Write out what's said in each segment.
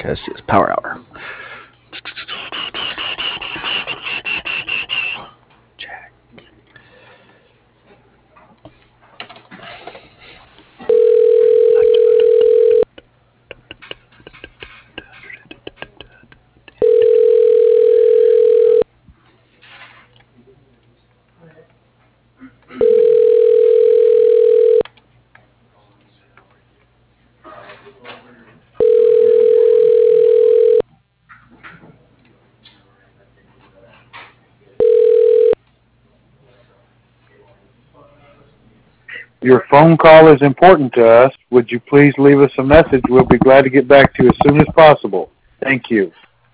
Because it's Power Hour. Jack. Your phone call is important to us. Would you please leave us a message? We'll be glad to get back to you as soon as possible. Thank you.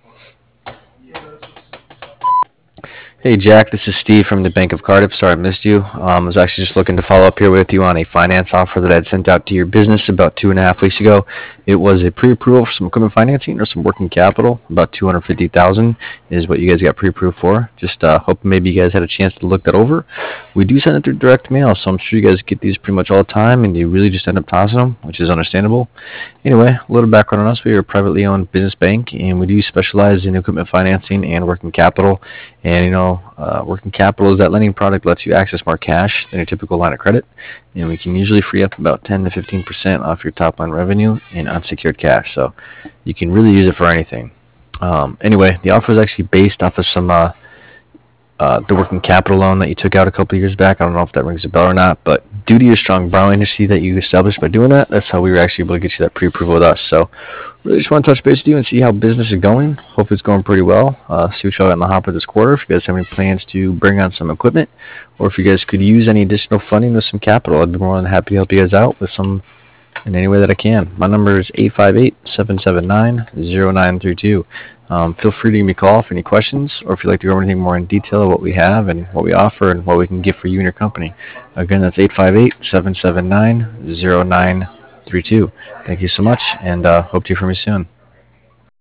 Hey Jack, this is Steve from the Bank of Cardiff. Sorry I missed you. I was actually just looking to follow up here with you on a finance offer that I'd sent out to your business about 2.5 weeks ago. It was a pre-approval for some equipment financing or some working capital. About $250,000 is what you guys got pre-approved for. Just hoping maybe you guys had a chance to look that over. We do send it through direct mail, so I'm sure you guys get these pretty much all the time, and you really just end up tossing them, which is understandable. Anyway, a little background on us. We are a privately owned business bank, and we do specialize in equipment financing and working capital. And working capital is that lending product that lets you access more cash than your typical line of credit, and we can usually free up about 10 to 15% off your top line revenue in unsecured cash. So you can really use it for anything. Anyway, the offer is actually based off of some the working capital loan that you took out a couple of years back. I don't know if that rings a bell or not, but due to your strong borrowing history that you established by doing that, that's how we were actually able to get you that pre-approval with us. So really just want to touch base with you and see how business is going. Hope it's going pretty well. See what y'all got in the hopper this quarter. If you guys have any plans to bring on some equipment, or if you guys could use any additional funding with some capital, I'd be more than happy to help you guys out with some in any way that I can. My number is 858-779-0932. Feel free to give me a call for any questions, or if you'd like to go over anything more in detail of what we have and what we offer and what we can get for you and your company. Again, that's 858-779-0932. Thank you so much, and hope to hear from you soon.